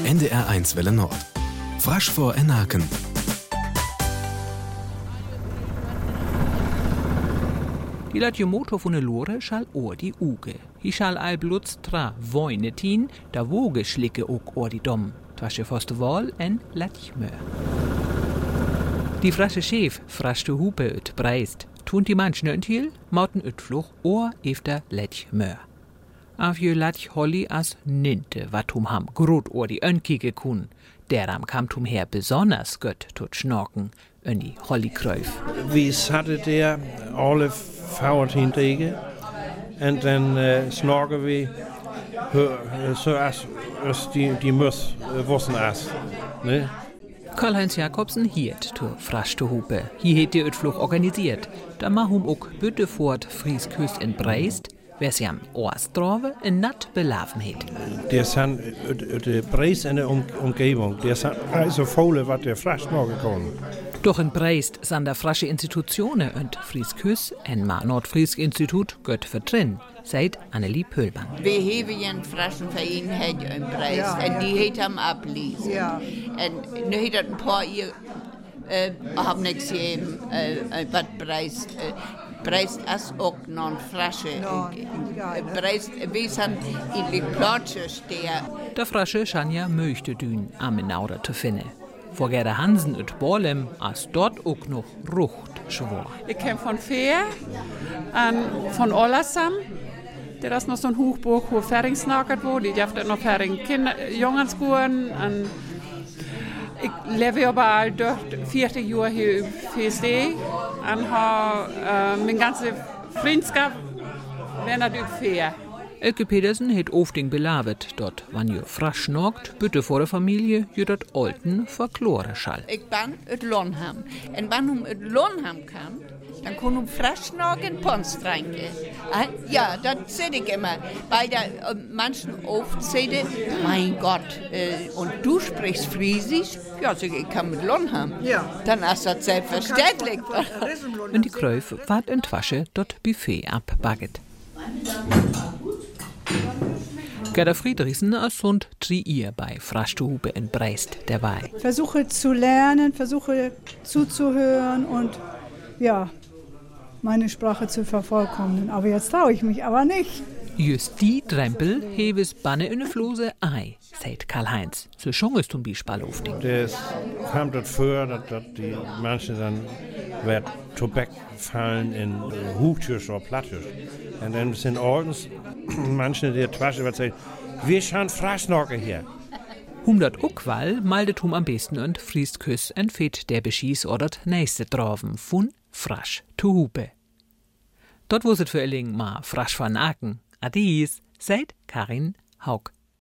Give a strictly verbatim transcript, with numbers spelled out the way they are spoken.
N D R eins Welle Nord. Frasch vor Enaken. Die Latjomoto von der Lore schall ohr die Uge. Hi schall all blutz tra voinetin, da woge schlicke ook ohr die Dom. Twasche foste Wall en Latjmör. Die frasche Schäf fraschte Hupe ut breist. Tun die manchen öntil, mauten ut fluch ohr efter Latjmör. Af jö Latj holli as ninte, wat tum ham grot ohr die önkige kun. Deram kam tum her besonders gött tot schnorken, önni holli kröf. Vi satte der alle fagretindrikke, og den uh, snorker vi hør, så as, as de, de møs uh, vossen as. Ne? Karl-Heinz Jakobsen hiert to fraschte Hupe. Hier het die Utflug organisiert. Da mahum ook Büttefort Friesküst in Breist, wers jam Ohrstrove in nat belavenheid. Der san de Breist in de om, omgeving, der san also volle wat der frasch snorken kon. Doch in Breist san der frasche Institutionen und Friesküs en ma Nordfriesk Institut gött vertrin, seit Annelie Pöhlmann. Wir hebben een fraschen verein in Breist ja, en die heet hem ablesen. Ja. En nu heet dat een paar jaar uh, haben niks gegeben, uh, wat Breist uh, Breist as ook non frasche. No, uh, Breist, we zijn eigenlijk plaatsjes der. Der frasche Schanja möchte dün Amenauder te finden. Vor Gerda Hansen und Borlem as dort ook nog rucht schwor. Ich ken von Feer en von Ollersam. Der ist noch so ein Hochburg, wo Ferring snakert wurde. Die heeft noch Ferring Jongenskuren. En ik lebe aber dort vierzig Jahre hier in V S D. En habe äh, mijn ganze Vriendschap wenn natürlich Feer. Elke Pedersen het ofting belavet, dort wann je frasch snorkt, bitte vor der Familie, je dat olten verklore schall. Ik ben uit Lonham. En wann um uit Lonham kam, dann kon um frasch snorken Pons trinken. Ja, das sehe ich immer. Bei der äh, manchen oft sehe mein Gott, äh, und du sprichst Friesisch? Ja, sag ich, kann mit Lonham. Ja. Dann ist das selbstverständlich. Und die Kräuf ward in Twasche dort Buffet abbagget. Gerda Friedrichsen als Hund triier bei fraschte Hupe in Breist dabei. Versuche zu lernen, versuche zuzuhören und ja, meine Sprache zu vervollkommnen. Aber jetzt traue ich mich aber nicht. Just die Drempel hebes Banne in de Flose ei, sagt Karl-Heinz. So schon ist zum Beispiel aufding. Das kam dort vor, dass, dass die Menschen dann wird Tobak fallen in Hochtürs oder Plattürs. Und dann sind ordens manche der Twasche, was sagen, wir schauen Fraschnorke hier. Hundert Uckwall maldet hum am besten und Friesküss entfeht der Beschieß ordert nächste Droven von Frasch to Hupe. Dort wo sit für Elling ma frasch van Aken. Adies, seid Karin Haug.